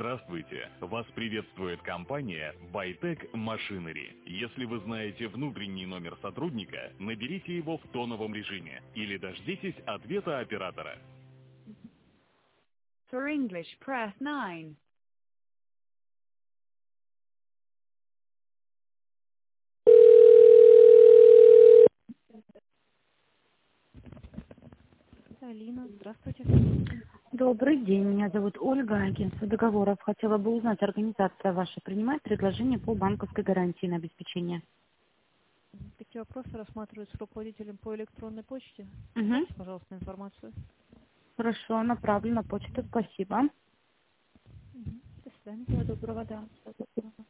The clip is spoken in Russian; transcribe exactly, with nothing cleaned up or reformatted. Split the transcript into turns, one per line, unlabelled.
Здравствуйте! Вас приветствует компания Bytec Machinery. Если вы знаете внутренний номер сотрудника, наберите его в тоновом режиме или дождитесь ответа оператора.
For English, press nine.
Алина, здравствуйте.
Добрый день, меня зовут Ольга, агентство договоров. Хотела бы узнать, организация ваша принимает предложение по банковской гарантии на обеспечение?
Такие вопросы рассматриваются руководителем по электронной почте.
Угу.
Дайте, пожалуйста, информацию.
Хорошо, направлю на почту, спасибо.
Угу. До свидания.
Всего доброго, да.